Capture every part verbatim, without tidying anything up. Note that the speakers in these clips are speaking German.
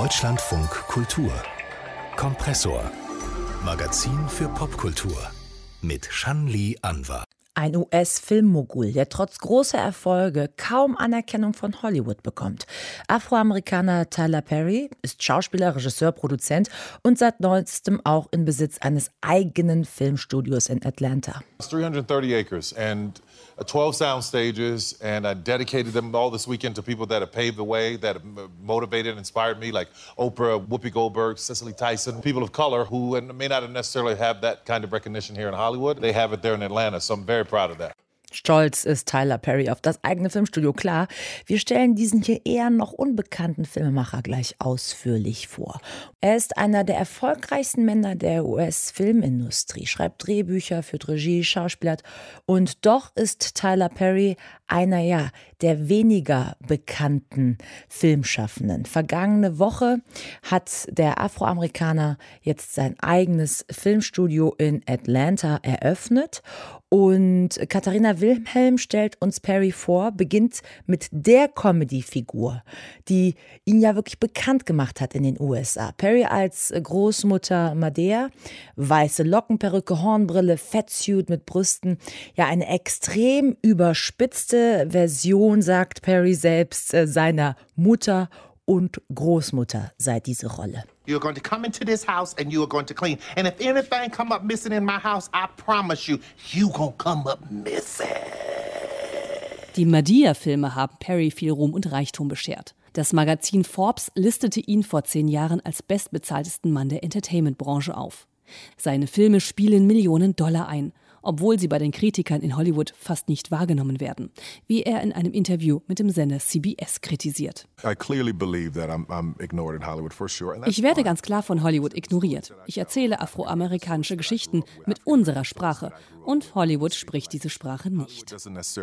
Deutschlandfunk Kultur Kompressor. Magazin für Popkultur mit Shanli Anwar. Ein U S-Filmmogul, der trotz großer Erfolge kaum Anerkennung von Hollywood bekommt. Afroamerikaner Tyler Perry ist Schauspieler, Regisseur, Produzent und seit neuestem auch in Besitz eines eigenen Filmstudios in Atlanta. It's three hundred thirty acres and twelve sound stages, and I dedicated them all this weekend to people that have paved the way, that have motivated and inspired me, like Oprah, Whoopi Goldberg, Cicely Tyson, people of color who may not necessarily have that kind of recognition here in Hollywood. They have it there in Atlanta, so I'm very proud of that. Stolz ist Tyler Perry auf das eigene Filmstudio. Klar, wir stellen diesen hier eher noch unbekannten Filmemacher gleich ausführlich vor. Er ist einer der erfolgreichsten Männer der U S-Filmindustrie, schreibt Drehbücher, führt Regie, schauspielert. Und doch ist Tyler Perry einer, ja, der weniger bekannten Filmschaffenden. Vergangene Woche hat der Afroamerikaner jetzt sein eigenes Filmstudio in Atlanta eröffnet. Und Katharina Wilhelm stellt uns Perry vor, beginnt mit der Comedy-Figur, die ihn ja wirklich bekannt gemacht hat in den U S A. Perry als Großmutter Madea, weiße Locken, Perücke, Hornbrille, Fettsuit mit Brüsten. Ja, eine extrem überspitzte Version, sagt Perry selbst, seiner Mutter und Großmutter sei diese Rolle. You're going to come into this house and you are going to clean. And if anything come up missing in my house, I promise you, you gonna come up missing. Die Madea-Filme haben Perry viel Ruhm und Reichtum beschert. Das Magazin Forbes listete ihn vor zehn Jahren als bestbezahltesten Mann der Entertainment-Branche auf. Seine Filme spielen Millionen Dollar ein, obwohl sie bei den Kritikern in Hollywood fast nicht wahrgenommen werden, wie er in einem Interview mit dem Sender C B S kritisiert. Ich werde ganz klar von Hollywood ignoriert. Ich erzähle afroamerikanische Geschichten mit unserer Sprache und Hollywood spricht diese Sprache nicht.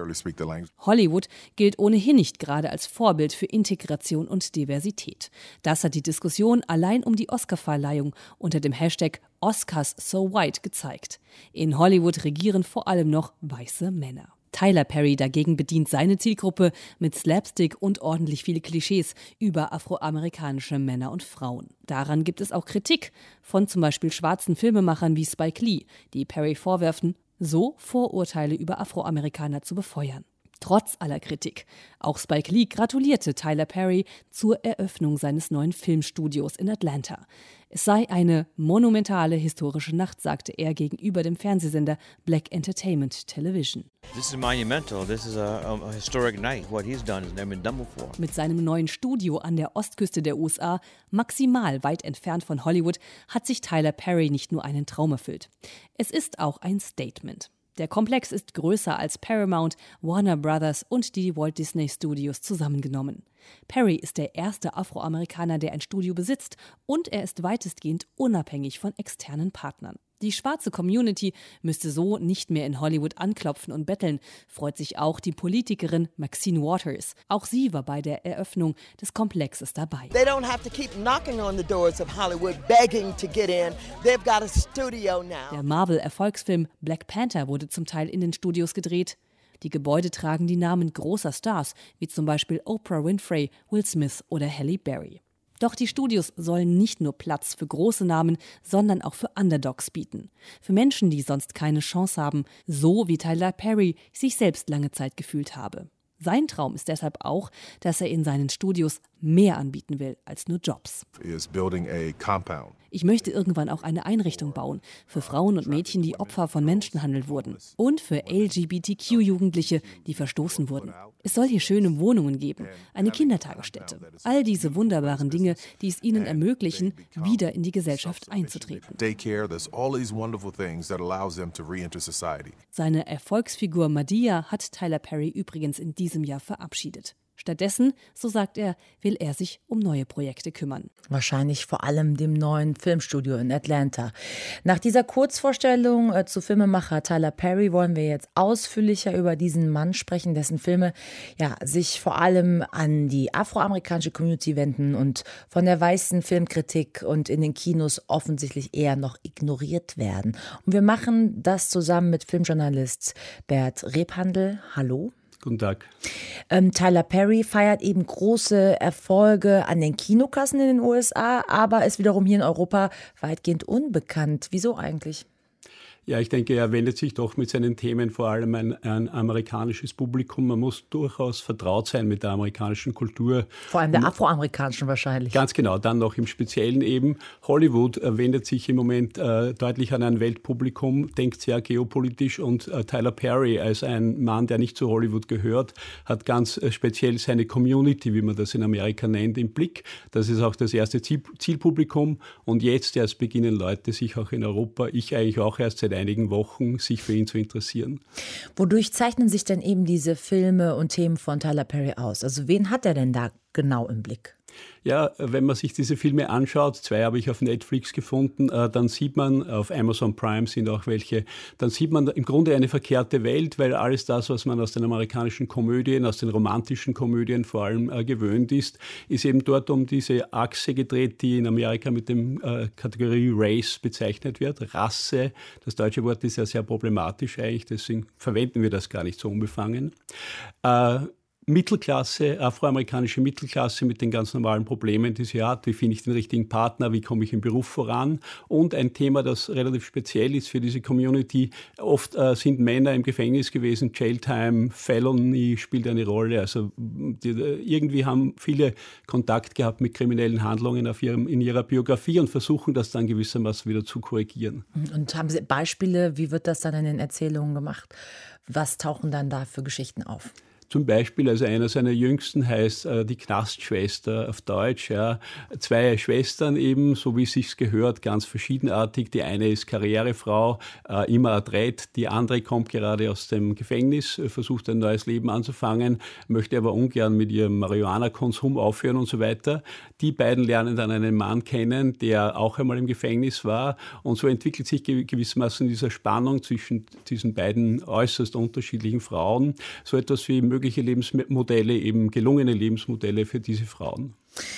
Hollywood gilt ohnehin nicht gerade als Vorbild für Integration und Diversität. Das hat die Diskussion allein um die Oscarverleihung unter dem Hashtag Oscars So White gezeigt. In Hollywood regieren vor allem noch weiße Männer. Tyler Perry dagegen bedient seine Zielgruppe mit Slapstick und ordentlich viele Klischees über afroamerikanische Männer und Frauen. Daran gibt es auch Kritik von zum Beispiel schwarzen Filmemachern wie Spike Lee, die Perry vorwerfen, so Vorurteile über Afroamerikaner zu befeuern. Trotz aller Kritik. Auch Spike Lee gratulierte Tyler Perry zur Eröffnung seines neuen Filmstudios in Atlanta. Es sei eine monumentale historische Nacht, sagte er gegenüber dem Fernsehsender Black Entertainment Television. This is monumental. This is a, a historic night. What he's done has never been done before. Mit seinem neuen Studio an der Ostküste der U S A, maximal weit entfernt von Hollywood, hat sich Tyler Perry nicht nur einen Traum erfüllt. Es ist auch ein Statement. Der Komplex ist größer als Paramount, Warner Brothers und die Walt Disney Studios zusammengenommen. Perry ist der erste Afroamerikaner, der ein Studio besitzt, und er ist weitestgehend unabhängig von externen Partnern. Die schwarze Community müsste so nicht mehr in Hollywood anklopfen und betteln, freut sich auch die Politikerin Maxine Waters. Auch sie war bei der Eröffnung des Komplexes dabei. They don't have to keep knocking on the doors of Hollywood, begging to get in. They've got a studio now. Der Marvel-Erfolgsfilm Black Panther wurde zum Teil in den Studios gedreht. Die Gebäude tragen die Namen großer Stars, wie zum Beispiel Oprah Winfrey, Will Smith oder Halle Berry. Doch die Studios sollen nicht nur Platz für große Namen, sondern auch für Underdogs bieten. Für Menschen, die sonst keine Chance haben, so wie Tyler Perry sich selbst lange Zeit gefühlt habe. Sein Traum ist deshalb auch, dass er in seinen Studios mehr anbieten will als nur Jobs. Ich möchte irgendwann auch eine Einrichtung bauen für Frauen und Mädchen, die Opfer von Menschenhandel wurden, und für L G B T Q-Jugendliche, die verstoßen wurden. Es soll hier schöne Wohnungen geben, eine Kindertagesstätte. All diese wunderbaren Dinge, die es ihnen ermöglichen, wieder in die Gesellschaft einzutreten. Seine Erfolgsfigur Madea hat Tyler Perry übrigens in diesem Jahr verabschiedet. Stattdessen, so sagt er, will er sich um neue Projekte kümmern. Wahrscheinlich vor allem dem neuen Filmstudio in Atlanta. Nach dieser Kurzvorstellung äh, zu Filmemacher Tyler Perry wollen wir jetzt ausführlicher über diesen Mann sprechen, dessen Filme ja, sich vor allem an die afroamerikanische Community wenden und von der weißen Filmkritik und in den Kinos offensichtlich eher noch ignoriert werden. Und wir machen das zusammen mit Filmjournalist Bert Rebhandl. Hallo. Guten Tag. Ähm, Tyler Perry feiert eben große Erfolge an den Kinokassen in den U S A, aber ist wiederum hier in Europa weitgehend unbekannt. Wieso eigentlich? Ja, ich denke, er wendet sich doch mit seinen Themen vor allem an ein amerikanisches Publikum. Man muss durchaus vertraut sein mit der amerikanischen Kultur. Vor allem der afroamerikanischen wahrscheinlich. Ganz genau, dann noch im Speziellen eben. Hollywood äh, wendet sich im Moment äh, deutlich an ein Weltpublikum, denkt sehr geopolitisch und äh, Tyler Perry als ein Mann, der nicht zu Hollywood gehört, hat ganz äh, speziell seine Community, wie man das in Amerika nennt, im Blick. Das ist auch das erste Ziel- Zielpublikum und jetzt erst beginnen Leute sich auch in Europa, ich eigentlich auch erst seit einigen Wochen, sich für ihn zu interessieren. Wodurch zeichnen sich denn eben diese Filme und Themen von Tyler Perry aus? Also wen hat er denn da genau im Blick? Ja, wenn man sich diese Filme anschaut, zwei habe ich auf Netflix gefunden, äh, dann sieht man, auf Amazon Prime sind auch welche, dann sieht man im Grunde eine verkehrte Welt, weil alles das, was man aus den amerikanischen Komödien, aus den romantischen Komödien vor allem äh, gewöhnt ist, ist eben dort um diese Achse gedreht, die in Amerika mit dem äh, Kategorie Race bezeichnet wird, Rasse. Das deutsche Wort ist ja sehr problematisch eigentlich, deswegen verwenden wir das gar nicht so unbefangen. Äh, Mittelklasse, afroamerikanische Mittelklasse mit den ganz normalen Problemen, die sie hat. Wie finde ich den richtigen Partner? Wie komme ich im Beruf voran? Und ein Thema, das relativ speziell ist für diese Community. Oft äh, sind Männer im Gefängnis gewesen. Jailtime, Felony spielt eine Rolle. Also die, irgendwie haben viele Kontakt gehabt mit kriminellen Handlungen auf ihrem, in ihrer Biografie und versuchen das dann gewissermaßen wieder zu korrigieren. Und haben Sie Beispiele, wie wird das dann in den Erzählungen gemacht? Was tauchen dann da für Geschichten auf? Zum Beispiel, also einer seiner jüngsten heißt äh, die Knastschwester auf Deutsch. Ja. Zwei Schwestern eben, so wie es sich gehört, ganz verschiedenartig. Die eine ist Karrierefrau, äh, immer adrett. Die andere kommt gerade aus dem Gefängnis, äh, versucht ein neues Leben anzufangen, möchte aber ungern mit ihrem Marihuana-Konsum aufhören und so weiter. Die beiden lernen dann einen Mann kennen, der auch einmal im Gefängnis war. Und so entwickelt sich gewissermaßen diese Spannung zwischen diesen beiden äußerst unterschiedlichen Frauen. So etwas wie mögliche Lebensmodelle, eben gelungene Lebensmodelle für diese Frauen.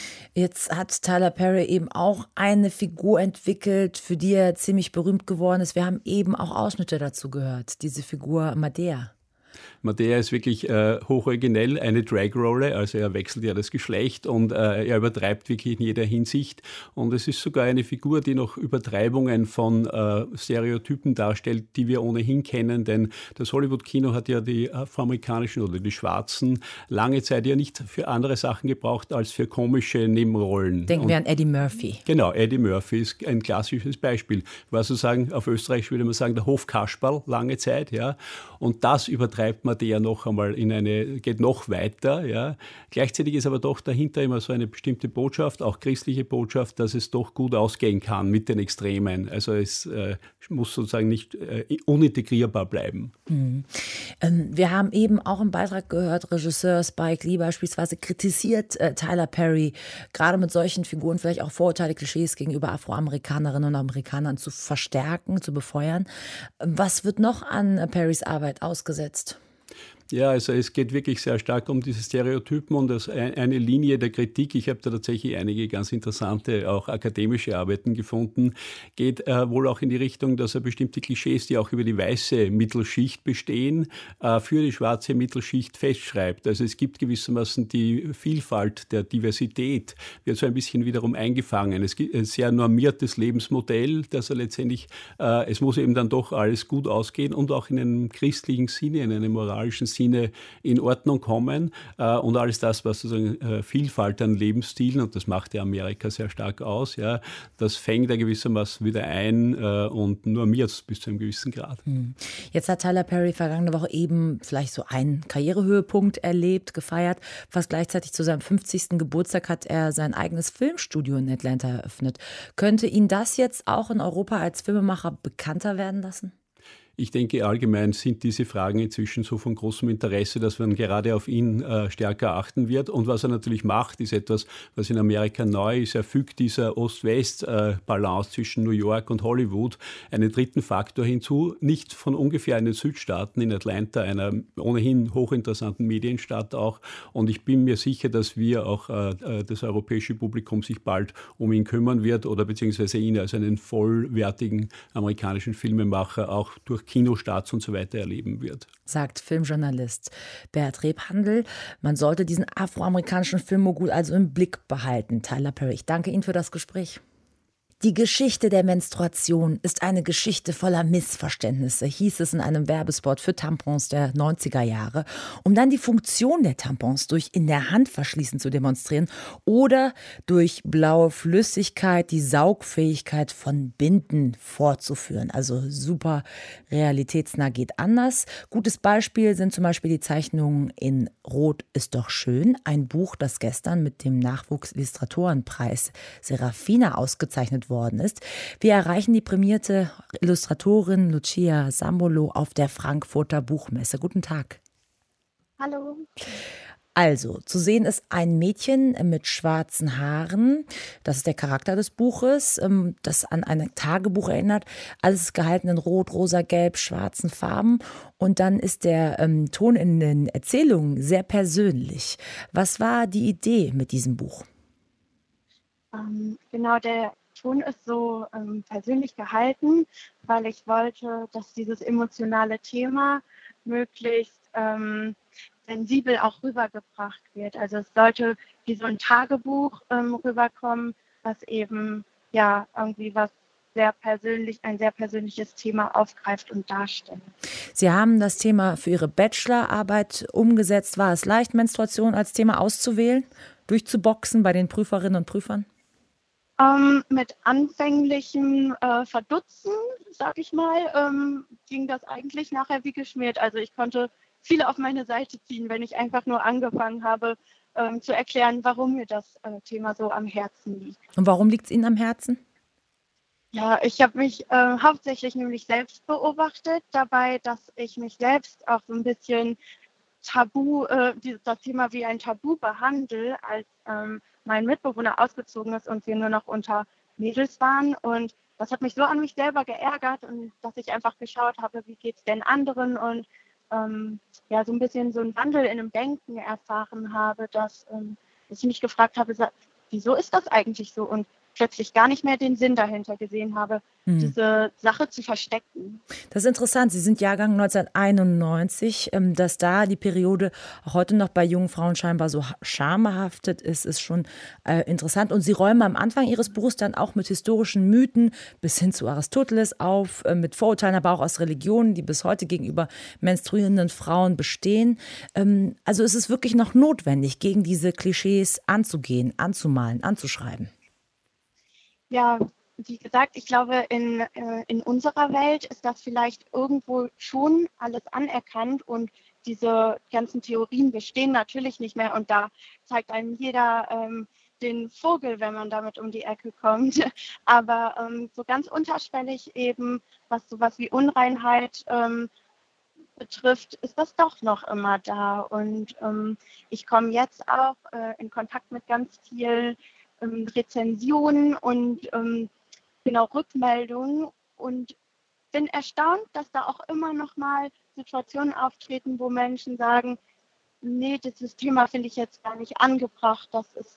Jetzt hat Tyler Perry eben auch eine Figur entwickelt, für die er ziemlich berühmt geworden ist. Wir haben eben auch Ausschnitte dazu gehört, diese Figur Madea. Madea ist wirklich äh, hochoriginell, eine Drag-Rolle, also er wechselt ja das Geschlecht und äh, er übertreibt wirklich in jeder Hinsicht. Und es ist sogar eine Figur, die noch Übertreibungen von äh, Stereotypen darstellt, die wir ohnehin kennen, denn das Hollywood-Kino hat ja die afroamerikanischen oder die Schwarzen lange Zeit ja nicht für andere Sachen gebraucht als für komische Nebenrollen. Denken und, wir an Eddie Murphy. Genau, Eddie Murphy ist ein klassisches Beispiel. War sozusagen, auf Österreich würde man sagen, der Hofkasperl lange Zeit, ja. Und das übertreibt man der noch einmal in eine, geht noch weiter. Ja. Gleichzeitig ist aber doch dahinter immer so eine bestimmte Botschaft, auch christliche Botschaft, dass es doch gut ausgehen kann mit den Extremen. Also es äh, muss sozusagen nicht äh, unintegrierbar bleiben. Mhm. Ähm, wir haben eben auch im Beitrag gehört, Regisseur Spike Lee beispielsweise kritisiert äh, Tyler Perry, gerade mit solchen Figuren vielleicht auch Vorurteile, Klischees gegenüber Afroamerikanerinnen und Amerikanern zu verstärken, zu befeuern. Was wird noch an äh, Perrys Arbeit ausgesetzt? Ja, also es geht wirklich sehr stark um diese Stereotypen und das eine Linie der Kritik, ich habe da tatsächlich einige ganz interessante, auch akademische Arbeiten gefunden, geht äh, wohl auch in die Richtung, dass er bestimmte Klischees, die auch über die weiße Mittelschicht bestehen, äh, für die schwarze Mittelschicht festschreibt. Also es gibt gewissermaßen die Vielfalt der Diversität, wird so ein bisschen wiederum eingefangen. Es gibt ein sehr normiertes Lebensmodell, dass er letztendlich, äh, es muss eben dann doch alles gut ausgehen und auch in einem christlichen Sinne, in einem moralischen Sinne in Ordnung kommen äh, und alles das, was sozusagen äh, Vielfalt an Lebensstilen, und das macht ja Amerika sehr stark aus, ja, das fängt er gewissermaßen wieder ein äh, und normiert es bis zu einem gewissen Grad. Jetzt hat Tyler Perry vergangene Woche eben vielleicht so einen Karrierehöhepunkt erlebt, gefeiert. Fast gleichzeitig zu seinem fünfzigsten Geburtstag hat er sein eigenes Filmstudio in Atlanta eröffnet. Könnte ihn das jetzt auch in Europa als Filmemacher bekannter werden lassen? Ich denke, allgemein sind diese Fragen inzwischen so von großem Interesse, dass man gerade auf ihn äh, stärker achten wird. Und was er natürlich macht, ist etwas, was in Amerika neu ist. Er fügt dieser Ost-West-Balance äh, zwischen New York und Hollywood einen dritten Faktor hinzu. Nicht von ungefähr in den Südstaaten, in Atlanta, einer ohnehin hochinteressanten Medienstadt auch. Und ich bin mir sicher, dass wir auch äh, das europäische Publikum sich bald um ihn kümmern wird oder beziehungsweise ihn als einen vollwertigen amerikanischen Filmemacher auch durch Kinostarts und so weiter erleben wird. Sagt Filmjournalist Bert Rebhandel. Man sollte diesen afroamerikanischen Filmmogul also im Blick behalten. Tyler Perry, ich danke Ihnen für das Gespräch. Die Geschichte der Menstruation ist eine Geschichte voller Missverständnisse, hieß es in einem Werbespot für Tampons der neunziger Jahre, um dann die Funktion der Tampons durch in der Hand verschließen zu demonstrieren oder durch blaue Flüssigkeit die Saugfähigkeit von Binden vorzuführen. Also super realitätsnah, geht anders. Gutes Beispiel sind zum Beispiel die Zeichnungen in Rot ist doch schön, ein Buch, das gestern mit dem Nachwuchs-Illustratorenpreis Serafina ausgezeichnet worden ist. Wir erreichen die prämierte Illustratorin Lucia Sambolo auf der Frankfurter Buchmesse. Guten Tag. Hallo. Also, zu sehen ist ein Mädchen mit schwarzen Haaren. Das ist der Charakter des Buches, das an ein Tagebuch erinnert. Alles ist gehalten in rot, rosa, gelb, schwarzen Farben. Und dann ist der ähm, Ton in den Erzählungen sehr persönlich. Was war die Idee mit diesem Buch? Ähm, genau, der Ton ist so ähm, persönlich gehalten, weil ich wollte, dass dieses emotionale Thema möglichst ähm, sensibel auch rübergebracht wird. Also es sollte wie so ein Tagebuch ähm, rüberkommen, was eben ja irgendwie was sehr persönlich, ein sehr persönliches Thema aufgreift und darstellt. Sie haben das Thema für Ihre Bachelorarbeit umgesetzt. War es leicht, Menstruation als Thema auszuwählen, durchzuboxen bei den Prüferinnen und Prüfern? Ähm, mit anfänglichem äh, Verdutzen, sag ich mal, ähm, ging das eigentlich nachher wie geschmiert. Also ich konnte viele auf meine Seite ziehen, wenn ich einfach nur angefangen habe, ähm, zu erklären, warum mir das äh, Thema so am Herzen liegt. Und warum liegt es Ihnen am Herzen? Ja, ich habe mich äh, hauptsächlich nämlich selbst beobachtet, dabei, dass ich mich selbst auch so ein bisschen Tabu, äh, dieses, das Thema wie ein Tabu behandle, als ähm, mein Mitbewohner ausgezogen ist und wir nur noch unter Mädels waren. Und das hat mich so an mich selber geärgert, und dass ich einfach geschaut habe, wie geht es denn anderen, und ähm, ja, so ein bisschen so einen Wandel in dem Denken erfahren habe, dass, ähm, dass ich mich gefragt habe, wieso ist das eigentlich so? Und plötzlich gar nicht mehr den Sinn dahinter gesehen habe, hm. diese Sache zu verstecken. Das ist interessant. Sie sind Jahrgang neunzehnhunderteinundneunzig. Dass da die Periode auch heute noch bei jungen Frauen scheinbar so schambehaftet ist, ist schon äh, interessant. Und Sie räumen am Anfang Ihres Buches dann auch mit historischen Mythen bis hin zu Aristoteles auf, äh, mit Vorurteilen, aber auch aus Religionen, die bis heute gegenüber menstruierenden Frauen bestehen. Ähm, also ist es wirklich noch notwendig, gegen diese Klischees anzugehen, anzumalen, anzuschreiben? Ja, wie gesagt, ich glaube, in, äh, in unserer Welt ist das vielleicht irgendwo schon alles anerkannt, und diese ganzen Theorien bestehen natürlich nicht mehr, und da zeigt einem jeder ähm, den Vogel, wenn man damit um die Ecke kommt. Aber ähm, so ganz unterschwellig eben, was sowas wie Unreinheit ähm, betrifft, ist das doch noch immer da. Und ähm, ich komme jetzt auch äh, in Kontakt mit ganz vielen Rezensionen und ähm, genau Rückmeldungen, und bin erstaunt, dass da auch immer noch mal Situationen auftreten, wo Menschen sagen, nee, dieses Thema finde ich jetzt gar nicht angebracht, das ist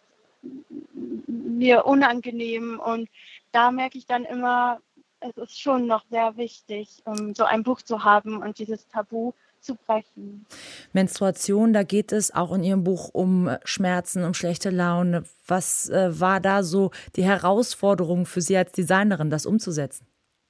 mir unangenehm, und da merke ich dann immer, es ist schon noch sehr wichtig, um so ein Buch zu haben und dieses Tabu zu brechen. Menstruation, da geht es auch in Ihrem Buch um Schmerzen, um schlechte Laune. Was äh, war da so die Herausforderung für Sie als Designerin, das umzusetzen?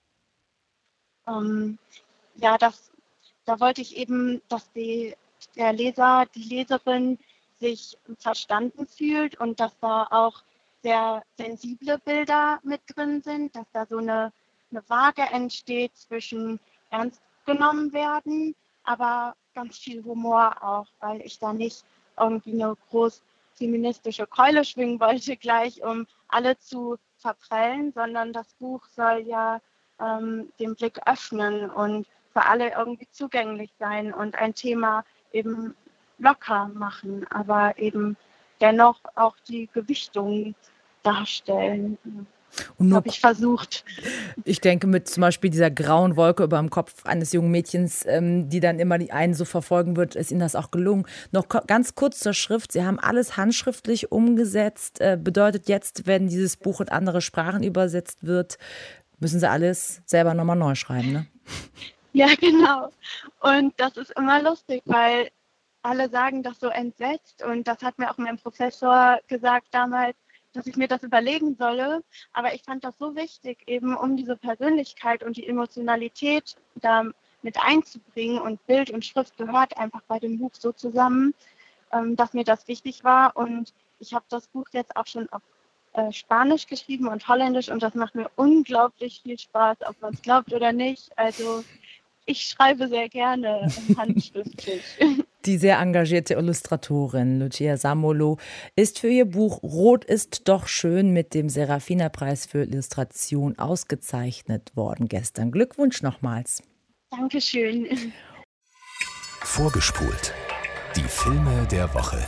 Ähm, ja, das, da wollte ich eben, dass die, der Leser, die Leserin sich verstanden fühlt, und dass da auch sehr sensible Bilder mit drin sind, dass da so eine, eine Waage entsteht zwischen ernst genommen werden, aber ganz viel Humor auch, weil ich da nicht irgendwie eine groß feministische Keule schwingen wollte gleich, um alle zu verprellen, sondern das Buch soll ja ähm, den Blick öffnen und für alle irgendwie zugänglich sein und ein Thema eben locker machen, aber eben dennoch auch die Gewichtung darstellen. Und habe ich versucht. Ich denke, mit zum Beispiel dieser grauen Wolke über dem Kopf eines jungen Mädchens, ähm, die dann immer die einen so verfolgen wird, ist Ihnen das auch gelungen. Noch ko- ganz kurz zur Schrift. Sie haben alles handschriftlich umgesetzt. Äh, bedeutet jetzt, wenn dieses Buch in andere Sprachen übersetzt wird, müssen Sie alles selber nochmal neu schreiben, ne? Ja, genau. Und das ist immer lustig, weil alle sagen das so entsetzt. Und das hat mir auch mein Professor gesagt damals, dass ich mir das überlegen solle. Aber ich fand das so wichtig, eben um diese Persönlichkeit und die Emotionalität da mit einzubringen. Und Bild und Schrift gehört einfach bei dem Buch so zusammen, dass mir das wichtig war. Und ich habe das Buch jetzt auch schon auf äh, Spanisch geschrieben und Holländisch. Und das macht mir unglaublich viel Spaß, ob man es glaubt oder nicht. Also ich schreibe sehr gerne handschriftlich. Die sehr engagierte Illustratorin Lucia Samolo ist für ihr Buch Rot ist doch schön mit dem Serafina-Preis für Illustration ausgezeichnet worden gestern. Glückwunsch nochmals. Dankeschön. Vorgespult. Die Filme der Woche.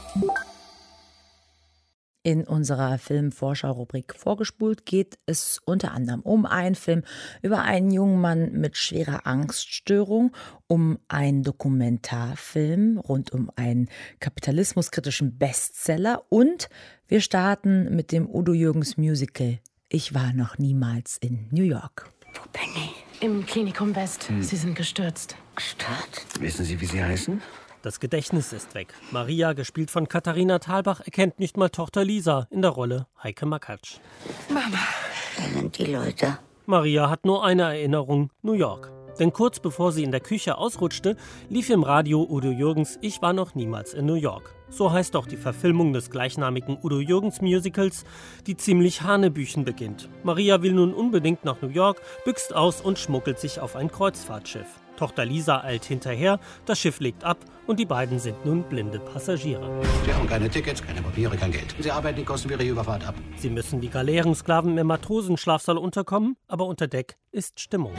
In unserer Filmvorschau-Rubrik Vorgespult geht es unter anderem um einen Film über einen jungen Mann mit schwerer Angststörung, um einen Dokumentarfilm rund um einen kapitalismuskritischen Bestseller und wir starten mit dem Udo Jürgens Musical Ich war noch niemals in New York. Wo bin ich? Im Klinikum West. Hm. Sie sind gestürzt. Gestürzt? Wissen Sie, wie Sie heißen? Das Gedächtnis ist weg. Maria, gespielt von Katharina Thalbach, erkennt nicht mal Tochter Lisa in der Rolle Heike Makatsch. Mama. Wer sind die Leute? Maria hat nur eine Erinnerung, New York. Denn kurz bevor sie in der Küche ausrutschte, lief im Radio Udo Jürgens Ich war noch niemals in New York. So heißt auch die Verfilmung des gleichnamigen Udo Jürgens Musicals, die ziemlich hanebüchen beginnt. Maria will nun unbedingt nach New York, büxt aus und schmuggelt sich auf ein Kreuzfahrtschiff. Tochter Lisa eilt hinterher, das Schiff legt ab und die beiden sind nun blinde Passagiere. Sie haben keine Tickets, keine Papiere, kein Geld. Sie arbeiten die Kosten für Ihre Überfahrt ab. Sie müssen wie Galeerensklaven im Matrosenschlafsaal unterkommen, aber unter Deck ist Stimmung.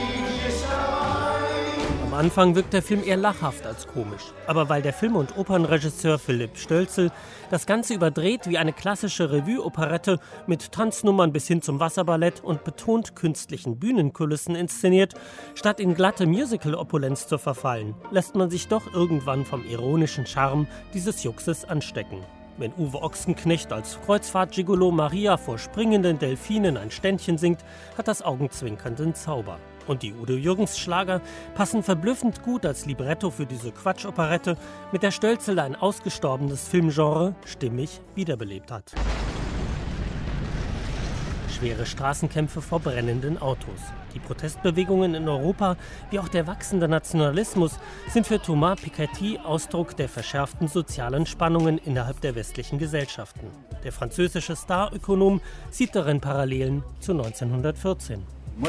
Am Anfang wirkt der Film eher lachhaft als komisch. Aber weil der Film- und Opernregisseur Philipp Stölzel das Ganze überdreht wie eine klassische Revue-Operette mit Tanznummern bis hin zum Wasserballett und betont künstlichen Bühnenkulissen inszeniert, statt in glatte Musical-Opulenz zu verfallen, lässt man sich doch irgendwann vom ironischen Charme dieses Juxes anstecken. Wenn Uwe Ochsenknecht als Kreuzfahrt-Gigolo Maria vor springenden Delfinen ein Ständchen singt, hat das augenzwinkernden Zauber. Und die Udo Jürgens Schlager passen verblüffend gut als Libretto für diese Quatsch-Operette, mit der Stölzel ein ausgestorbenes Filmgenre stimmig wiederbelebt hat. Schwere Straßenkämpfe vor brennenden Autos. Die Protestbewegungen in Europa, wie auch der wachsende Nationalismus, sind für Thomas Piketty Ausdruck der verschärften sozialen Spannungen innerhalb der westlichen Gesellschaften. Der französische Starökonom sieht darin Parallelen zu neunzehnhundertvierzehn.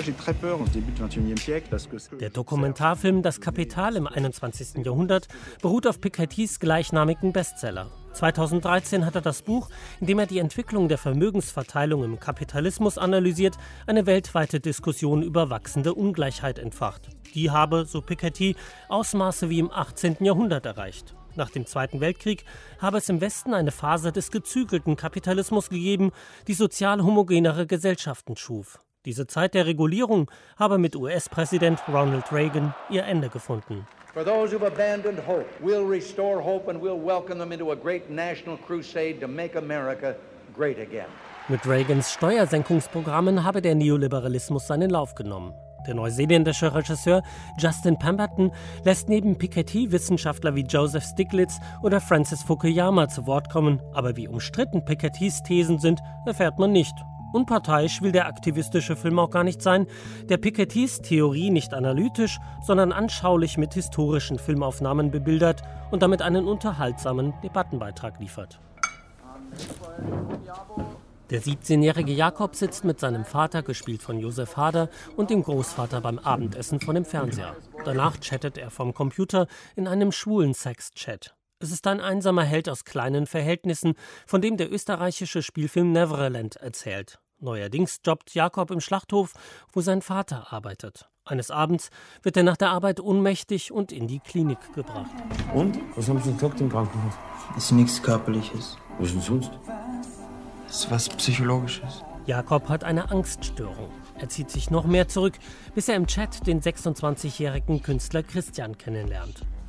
Der Dokumentarfilm Das Kapital im einundzwanzigsten Jahrhundert beruht auf Pikettys gleichnamigen Bestseller. zweitausenddreizehn hat er das Buch, in dem er die Entwicklung der Vermögensverteilung im Kapitalismus analysiert, eine weltweite Diskussion über wachsende Ungleichheit entfacht. Die habe, so Piketty, Ausmaße wie im achtzehnten Jahrhundert erreicht. Nach dem Zweiten Weltkrieg habe es im Westen eine Phase des gezügelten Kapitalismus gegeben, die sozial homogenere Gesellschaften schuf. Diese Zeit der Regulierung habe mit U S-Präsident Ronald Reagan ihr Ende gefunden. For those who've abandoned hope, we'll restore hope and we'll welcome them into a great national crusade to make America great again. Mit Reagans Steuersenkungsprogrammen habe der Neoliberalismus seinen Lauf genommen. Der neuseeländische Regisseur Justin Pemberton lässt neben Piketty Wissenschaftler wie Joseph Stiglitz oder Francis Fukuyama zu Wort kommen, aber wie umstritten Pikettys Thesen sind, erfährt man nicht. Unparteiisch will der aktivistische Film auch gar nicht sein, der Pikettys Theorie nicht analytisch, sondern anschaulich mit historischen Filmaufnahmen bebildert und damit einen unterhaltsamen Debattenbeitrag liefert. Der siebzehnjährige Jakob sitzt mit seinem Vater, gespielt von Josef Hader, und dem Großvater beim Abendessen vor dem Fernseher. Danach chattet er vom Computer in einem schwulen Sex-Chat. Es ist ein einsamer Held aus kleinen Verhältnissen, von dem der österreichische Spielfilm Neverland erzählt. Neuerdings jobbt Jakob im Schlachthof, wo sein Vater arbeitet. Eines Abends wird er nach der Arbeit ohnmächtig und in die Klinik gebracht. Und? Was haben Sie gesagt im Krankenhaus? Ist nichts Körperliches. Was denn sonst? Ist was Psychologisches. Jakob hat eine Angststörung. Er zieht sich noch mehr zurück, bis er im Chat den sechsundzwanzigjährigen Künstler Christian kennenlernt.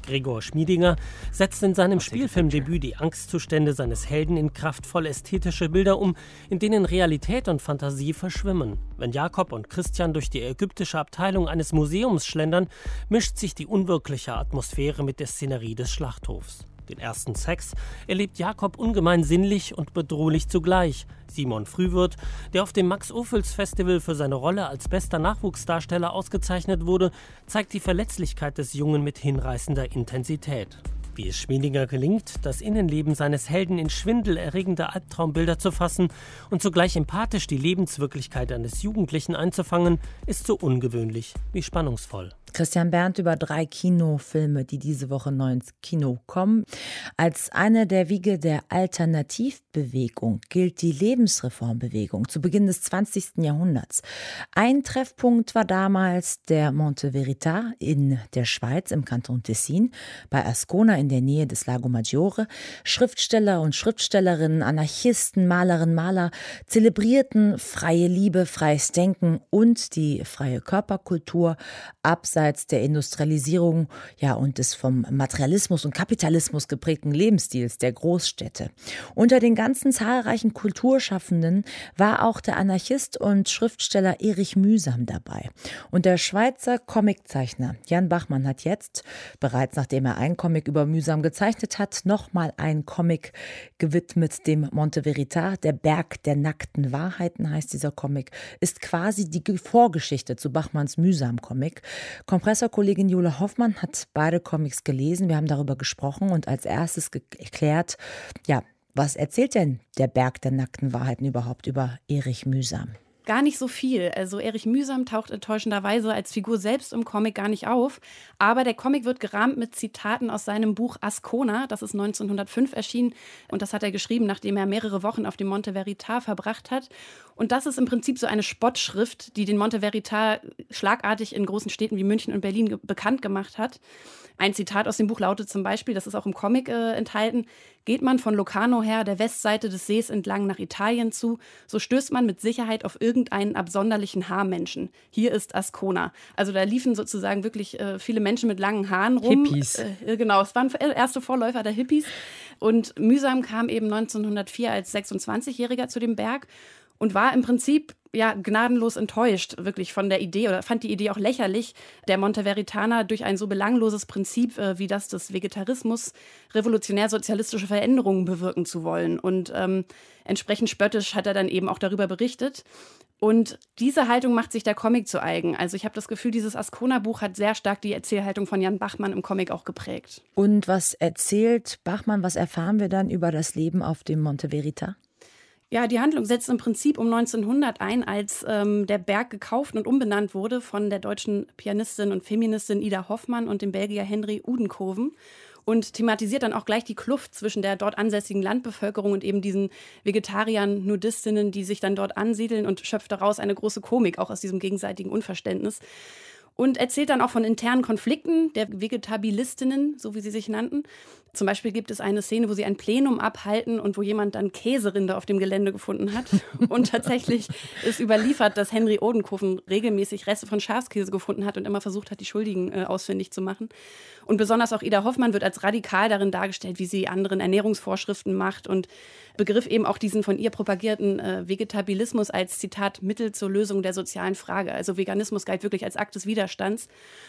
Gregor Schmiedinger setzt in seinem Spielfilmdebüt die Angstzustände seines Helden in kraftvoll ästhetische Bilder um, in denen Realität und Fantasie verschwimmen. Wenn Jakob und Christian durch die ägyptische Abteilung eines Museums schlendern, mischt sich die unwirkliche Atmosphäre mit der Szenerie des Schlachthofs. Den ersten Sex erlebt Jakob ungemein sinnlich und bedrohlich zugleich. Simon Frühwirth, der auf dem Max-Ophüls-Festival für seine Rolle als bester Nachwuchsdarsteller ausgezeichnet wurde, zeigt die Verletzlichkeit des Jungen mit hinreißender Intensität. Wie es Schmiedinger gelingt, das Innenleben seines Helden in schwindelerregende Albtraumbilder zu fassen und zugleich empathisch die Lebenswirklichkeit eines Jugendlichen einzufangen, ist so ungewöhnlich wie spannungsvoll. Christian Berndt über drei Kinofilme, die diese Woche neu ins Kino kommen. Als eine der Wiege der Alternativbewegung gilt die Lebensreformbewegung zu Beginn des zwanzigsten Jahrhunderts. Ein Treffpunkt war damals der Monte Verita in der Schweiz im Kanton Tessin, bei Ascona in der Nähe des Lago Maggiore. Schriftsteller und Schriftstellerinnen, Anarchisten, Malerinnen, Maler zelebrierten freie Liebe, freies Denken und die freie Körperkultur abseits der Industrialisierung, ja, und des vom Materialismus und Kapitalismus geprägten Lebensstils der Großstädte. Unter den ganzen zahlreichen Kulturschaffenden war auch der Anarchist und Schriftsteller Erich Mühsam dabei. Und der Schweizer Comiczeichner Jan Bachmann hat jetzt, bereits nachdem er einen Comic über Mühsam gezeichnet hat, nochmal einen Comic gewidmet dem Monte Verita. Der Berg der nackten Wahrheiten heißt dieser Comic, ist quasi die Vorgeschichte zu Bachmanns Mühsam-Comic. Kompressorkollegin Jule Hoffmann hat beide Comics gelesen. Wir haben darüber gesprochen und als erstes geklärt, ja, was erzählt denn der Berg der nackten Wahrheiten überhaupt über Erich Mühsam? Gar nicht so viel. Also Erich Mühsam taucht enttäuschenderweise als Figur selbst im Comic gar nicht auf. Aber der Comic wird gerahmt mit Zitaten aus seinem Buch Ascona. Das ist neunzehnhundertfünf erschienen. Und das hat er geschrieben, nachdem er mehrere Wochen auf dem Monte Verita verbracht hat. Und das ist im Prinzip so eine Spottschrift, die den Monte Verita schlagartig in großen Städten wie München und Berlin ge- bekannt gemacht hat. Ein Zitat aus dem Buch lautet zum Beispiel, das ist auch im Comic äh, enthalten: Geht man von Locarno her der Westseite des Sees entlang nach Italien zu, so stößt man mit Sicherheit auf irgendeinen absonderlichen Haarmenschen. Hier ist Ascona. Also da liefen sozusagen wirklich äh, viele Menschen mit langen Haaren rum. Hippies. Äh, genau, es waren erste Vorläufer der Hippies. Und Mühsam kam eben neunzehnhundertvier als sechsundzwanzigjähriger zu dem Berg und war im Prinzip ja gnadenlos enttäuscht wirklich von der Idee oder fand die Idee auch lächerlich, der Monteveritaner durch ein so belangloses Prinzip äh, wie das des Vegetarismus revolutionär-sozialistische Veränderungen bewirken zu wollen. Und ähm, entsprechend spöttisch hat er dann eben auch darüber berichtet. Und diese Haltung macht sich der Comic zu eigen. Also ich habe das Gefühl, dieses Ascona-Buch hat sehr stark die Erzählhaltung von Jan Bachmann im Comic auch geprägt. Und was erzählt Bachmann, was erfahren wir dann über das Leben auf dem Monte Verita? Ja, die Handlung setzt im Prinzip um neunzehnhundert ein, als ähm, der Berg gekauft und umbenannt wurde von der deutschen Pianistin und Feministin Ida Hoffmann und dem Belgier Henry Udenkoven. Und thematisiert dann auch gleich die Kluft zwischen der dort ansässigen Landbevölkerung und eben diesen Vegetariern, Nudistinnen, die sich dann dort ansiedeln, und schöpft daraus eine große Komik, auch aus diesem gegenseitigen Unverständnis. Und erzählt dann auch von internen Konflikten der Vegetabilistinnen, so wie sie sich nannten. Zum Beispiel gibt es eine Szene, wo sie ein Plenum abhalten und wo jemand dann Käserinde auf dem Gelände gefunden hat. Und tatsächlich ist überliefert, dass Henry Odenkoven regelmäßig Reste von Schafskäse gefunden hat und immer versucht hat, die Schuldigen äh, ausfindig zu machen. Und besonders auch Ida Hoffmann wird als radikal darin dargestellt, wie sie anderen Ernährungsvorschriften macht und begriff eben auch diesen von ihr propagierten äh, Vegetabilismus als, Zitat, Mittel zur Lösung der sozialen Frage. Also Veganismus galt wirklich als Akt des Widerstands.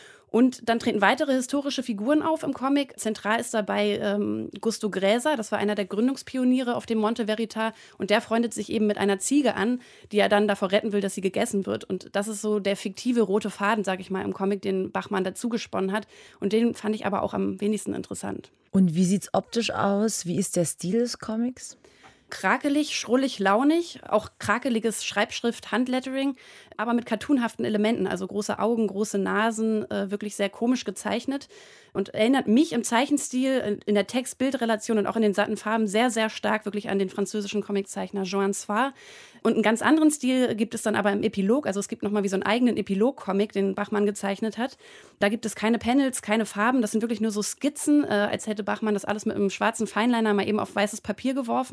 Und dann treten weitere historische Figuren auf im Comic. Zentral ist dabei ähm, Gusto Gräser, das war einer der Gründungspioniere auf dem Monte Verita. Und der freundet sich eben mit einer Ziege an, die er dann davor retten will, dass sie gegessen wird. Und das ist so der fiktive rote Faden, sag ich mal, im Comic, den Bachmann dazu gesponnen hat. Und den fand ich aber auch am wenigsten interessant. Und wie sieht's optisch aus? Wie ist der Stil des Comics? Krakelig, schrullig, launig, auch krakeliges Schreibschrift, Handlettering, aber mit cartoonhaften Elementen, also große Augen, große Nasen, äh, wirklich sehr komisch gezeichnet und erinnert mich im Zeichenstil, in der Text-Bild-Relation und auch in den satten Farben sehr, sehr stark wirklich an den französischen Comiczeichner Joan Soir. Und einen ganz anderen Stil gibt es dann aber im Epilog, also es gibt nochmal wie so einen eigenen Epilog-Comic, den Bachmann gezeichnet hat. Da gibt es keine Panels, keine Farben, das sind wirklich nur so Skizzen, äh, als hätte Bachmann das alles mit einem schwarzen Fineliner mal eben auf weißes Papier geworfen.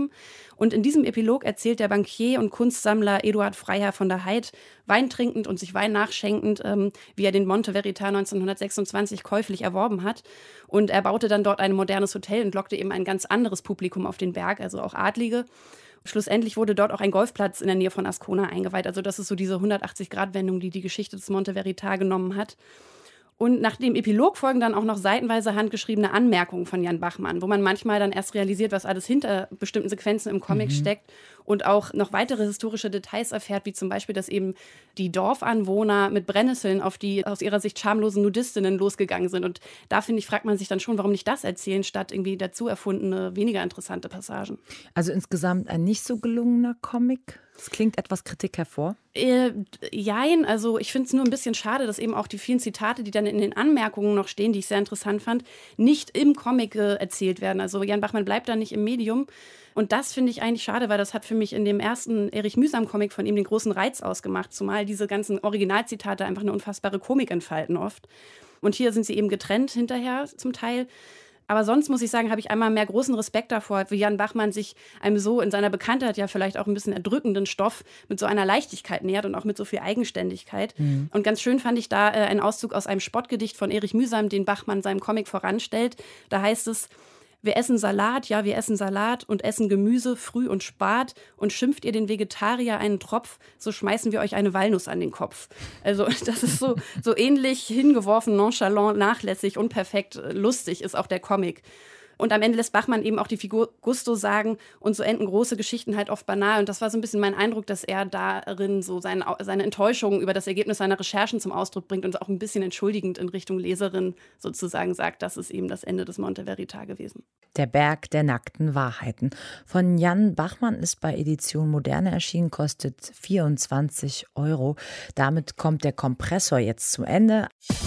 Und in diesem Epilog erzählt der Bankier und Kunstsammler Eduard Freiherr von der Heydt, Wein trinkend und sich Wein nachschenkend, ähm, wie er den Monte Verita neunzehnhundertsechsundzwanzig käuflich erworben hat. Und er baute dann dort ein modernes Hotel und lockte eben ein ganz anderes Publikum auf den Berg, also auch Adlige. Schlussendlich wurde dort auch ein Golfplatz in der Nähe von Ascona eingeweiht. Also das ist so diese hundertachtzig-Grad-Wendung, die die Geschichte des Monte Verita genommen hat. Und nach dem Epilog folgen dann auch noch seitenweise handgeschriebene Anmerkungen von Jan Bachmann, wo man manchmal dann erst realisiert, was alles hinter bestimmten Sequenzen im Comic mhm. steckt und auch noch weitere historische Details erfährt, wie zum Beispiel, dass eben die Dorfanwohner mit Brennnesseln auf die aus ihrer Sicht schamlosen Nudistinnen losgegangen sind. Und da, finde ich, fragt man sich dann schon, warum nicht das erzählen, statt irgendwie dazu erfundene, weniger interessante Passagen. Also insgesamt ein nicht so gelungener Comic? Das klingt etwas Kritik hervor. Äh, jein, also ich finde es nur ein bisschen schade, dass eben auch die vielen Zitate, die dann in den Anmerkungen noch stehen, die ich sehr interessant fand, nicht im Comic äh, erzählt werden. Also Jan Bachmann bleibt da nicht im Medium. Und das finde ich eigentlich schade, weil das hat für mich in dem ersten Erich Mühsam-Comic von ihm den großen Reiz ausgemacht, zumal diese ganzen Originalzitate einfach eine unfassbare Komik entfalten oft. Und hier sind sie eben getrennt hinterher zum Teil. Aber sonst muss ich sagen, habe ich einmal mehr großen Respekt davor, wie Jan Bachmann sich einem so in seiner Bekanntheit ja vielleicht auch ein bisschen erdrückenden Stoff mit so einer Leichtigkeit nähert und auch mit so viel Eigenständigkeit. Mhm. Und ganz schön fand ich da äh, einen Auszug aus einem Spottgedicht von Erich Mühsam, den Bachmann seinem Comic voranstellt. Da heißt es: Wir essen Salat, ja, wir essen Salat und essen Gemüse früh und spät, und schimpft ihr den Vegetarier einen Tropf, so schmeißen wir euch eine Walnuss an den Kopf. Also das ist so, so ähnlich hingeworfen, nonchalant, nachlässig, unperfekt, lustig ist auch der Comic. Und am Ende lässt Bachmann eben auch die Figur Gusto sagen, und so enden große Geschichten halt oft banal. Und das war so ein bisschen mein Eindruck, dass er darin so seine, seine Enttäuschung über das Ergebnis seiner Recherchen zum Ausdruck bringt und auch ein bisschen entschuldigend in Richtung Leserin sozusagen sagt, das ist eben das Ende des Monte Verita gewesen. Der Berg der nackten Wahrheiten von Jan Bachmann ist bei Edition Moderne erschienen, kostet vierundzwanzig Euro. Damit kommt der Kompressor jetzt zum Ende.